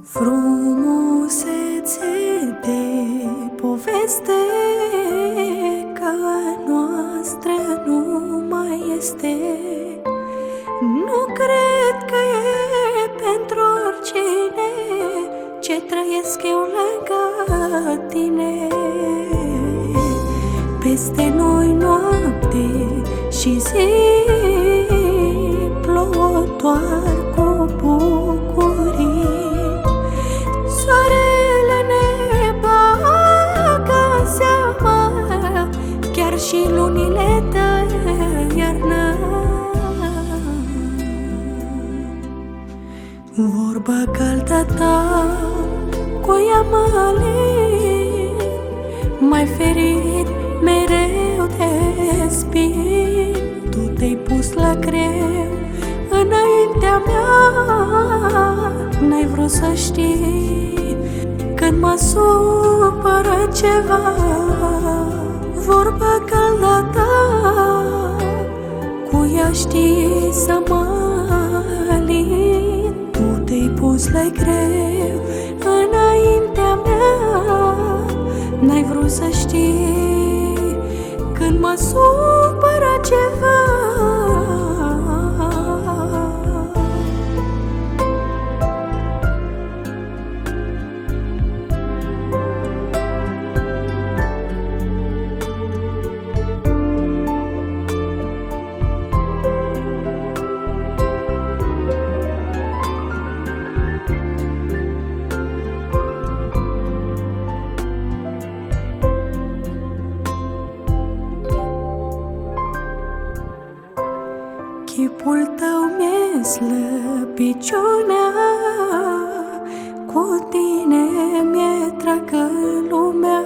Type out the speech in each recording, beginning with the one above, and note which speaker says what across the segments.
Speaker 1: Frumusețe de poveste ca noastră nu mai este. Nu cred că e pentru oricine ce trăiesc eu lângă tine. Peste noi noapte și zi plouă doar cu bucurii. Soarele ne bagă în seamă, chiar și lunile de iarnă. Vorba caldă ta cu ea mă leg, m-ai ferit mereu de spin. Tu te-ai pus la greu înaintea mea, n-ai vrut să știi când mă supără ceva. Vorba caldă ta, cu ea știi să mă alin. Tu te-ai pus la greu înaintea mea, n-ai vrut să știi când mă supără ceva. Chipul tău mi-e slăbiciunea, cu tine mi-e dragă lumea.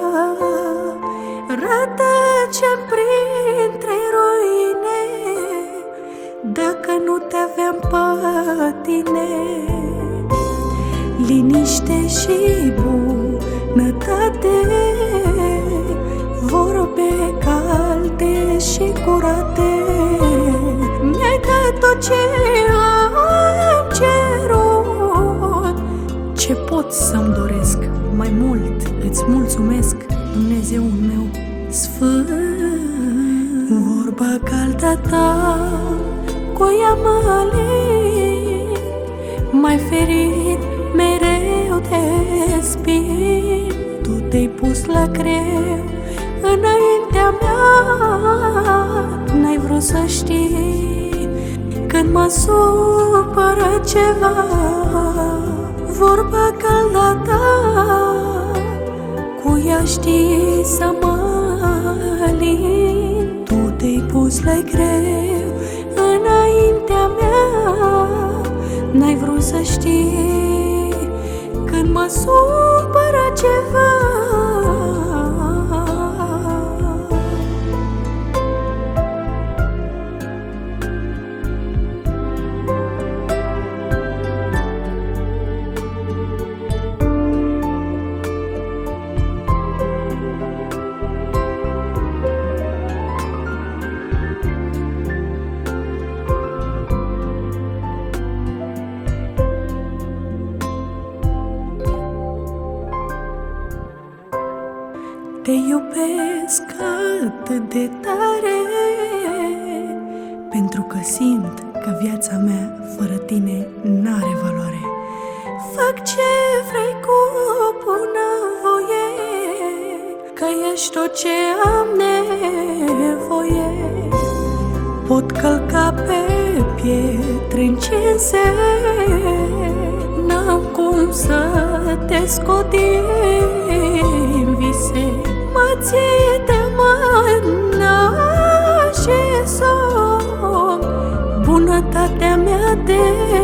Speaker 1: Rătăceam printre ruine dacă nu te aveam pe tine. Liniște și bunătate, vorbe calde și curate. Mi-ai dat tot ce am cerut. Ce pot să-mi doresc mai mult? Îți mulțumesc, Dumnezeul meu sfânt. Vorba caldă ta, cu ea mă aleg, m-ai ferit mereu de spin. Tu te-ai pus la greu înaintea mea, n-ai vrut să știi când mă supără ceva. Vorba caldă ta, cu ea știi să mă alin. Tu te-ai pus la greu înaintea mea, n-ai vrut să știi când mă supără ceva. Te iubesc atât de tare, pentru că simt că viața mea fără tine n-are valoare. Fac ce vrei cu bunăvoie, că ești tot ce am nevoie. Pot călca pe pietre încinse, n-am cum să te scot din vise. Mă ții de mână și somn, bunătatea mea de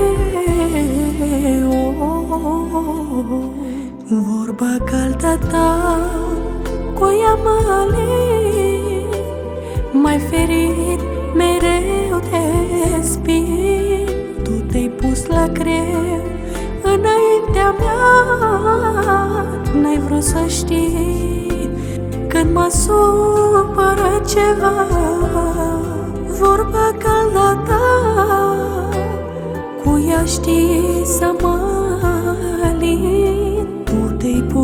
Speaker 1: om. Vorba caldă ta, cu ea mă aleg, m-ai ferit mereu de spin. Tu te-ai pus la greu înaintea mea, n-ai vrut să știi când mă supără ceva. Vorba caldă ta, cu ea știi să mă alin.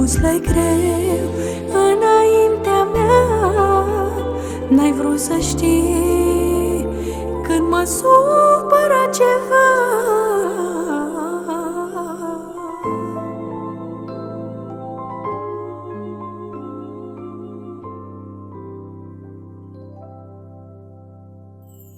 Speaker 1: pusle greu înaintea mea. N-ai vrut să știi când mă supără ceva.